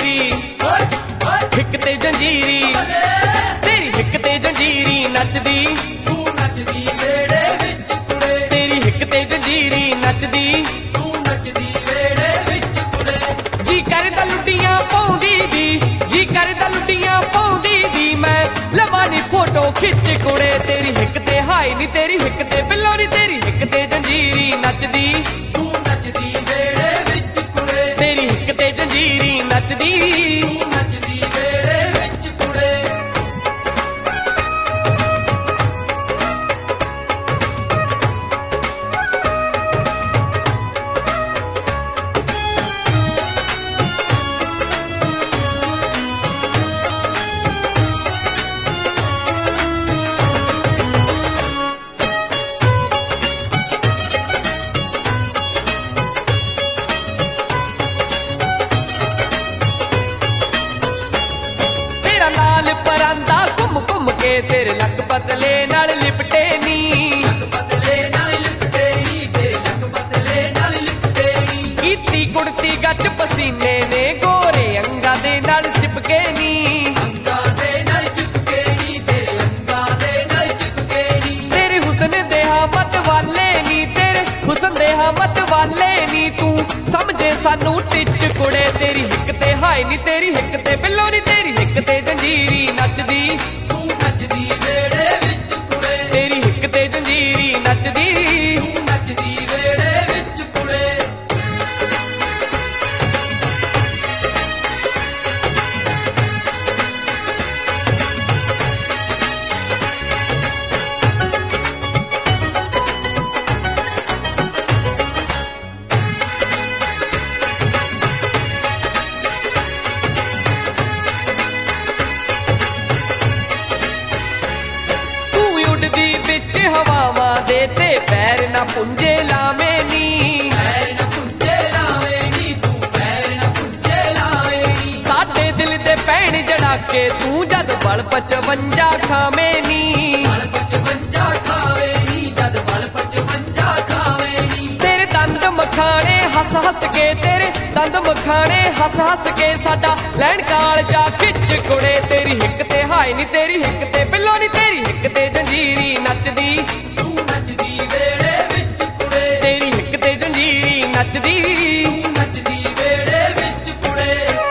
जंजीरी हिक ते जंजीरी तेरी हिक ते जंजीरी नचदी तू नचदी वेड़े विच कुड़े तेरी हिक ते जंजीरी नचदी तू नचदी वेड़े विच कुड़े जी करदा लुड्डियां पाउंदी दी जी करदा लुड्डियां पाउंदी दी मैं लवानी फोटो खिच कुड़े तेरी हिक ते हाई नी तेरी हिक ते बिल्लो नी तेरी हिक ते जंजीरी नचदी तू नचदी वेड़े विच कुड़े तेरी हिक ते जंजीरी नचदी तू नचदी वेड़े विच कुड़े तेरा लाल परांदा घुम घुम के तेरे लक पतले नाल लिपटे नी लक पतले नाल लिपटे नी तेरे लक पतले नाल लिपटे नी कीती कुड़ती गच पसीने ने गोरे अंगा दे नाल चिपके नी अंगा दे नाल चिपके नी तेरे अंगा दे नाल चिपके नी तेरे हुस्न दे मत वाले नी तेरे हुस्न दे मत वाले नी तू समझे सानू टिच कुड़े तेरी हिक ते हाई नी तेरी हिक ते बिल्लो नी तेरी हिक ते जंजीरी नचदी तू नचदी वेड़े विच कुड़े तेरी हिक ते जंजीरी नचदी तू नचदी वेड़े विच कुड़े तू उड़दी बिच हवावां दे ते पैर ना पुंजे लावे नी पैर न पुंजे लावे नी तू पैर न पुंजे लावे नी साडे दिल दे पैण जड़ा के तू जद बल 55 खावे नी बल 55 खावे नी जद बल 55 खावे नी तेरे दंद मखाने हस हस के तेरे दंद मखाने हस हस के साडा लैन काल जा खिच कुड़े तेरी हिक ते हाई नी तेरी हिक ते बिल्लो नी तेरी हिक ते जंजीरी नचदी तू नचदी वेड़े विच कुड़े तेरी हिक ते जंजीरी नचदी तू नचदी वेड़े विच कुड़े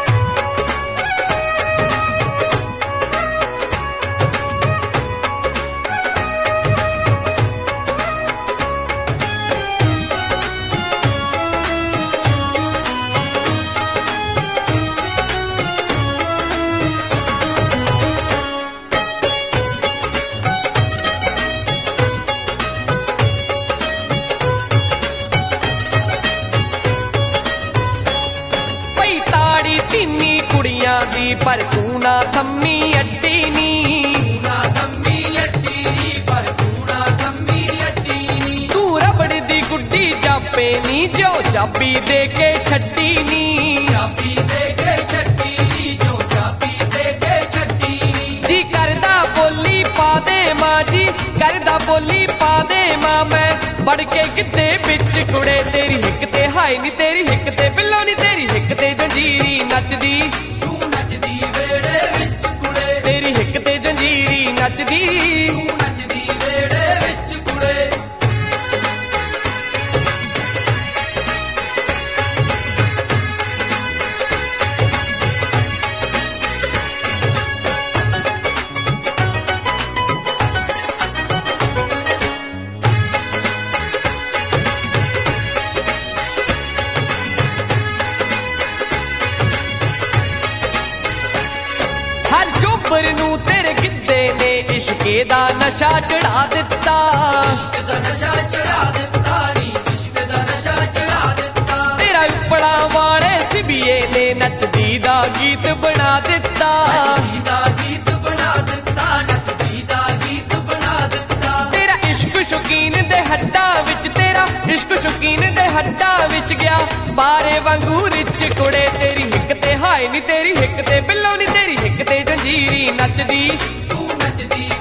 पई ताड़ी तीनी कुड़ियां दी पर तू ना थम्मी अड्डी नी ना थम्मी अड्डी नी पर तू ना थम्मी अड्डी नी तू रबड़ दी गुड्डी जापे नी जो चाबी दे के छड्डी नी चाबी दे के छड्डी नी जो चाबी दे के छड्डी नी जी करदा बोली पा दे मां जी करदा बोली पा दे मां मैं बढ़ के किते बिच कुड़े तेरी हिक ते हाई नी तेरी हिक ते बिल्लो नी तेरी हिक ते जंजीरी नचदी तू नचदी वेड़े विच कुड़े तेरी हिक ते जंजीरी नचदी तू नचदी वेड़े विच कुड़े हर चोबर नू तेरे गिद्दे ने इश्के दा नशा चढ़ा दिता इश्क दा नशा चढ़ा दित्ता नी इश्क दा नशा चढ़ा दित्ता तेरा उपड़ा वाले सिबिए ने नचदी दा गीत बना दिता नचदी दा गीत बना दित्ता नचदी दा गीत बना दित्ता तेरा इश्क शौकीन दे हड्डा विच तेरा इश्क शौकीन दे हड्डा विच गया बारे वांगू रिच कुड़े तेरी हिक ते हाई नी तेरी हिक ते बिल्लो नी तेरी हिक ते जंजीरी नचदी तू नचदी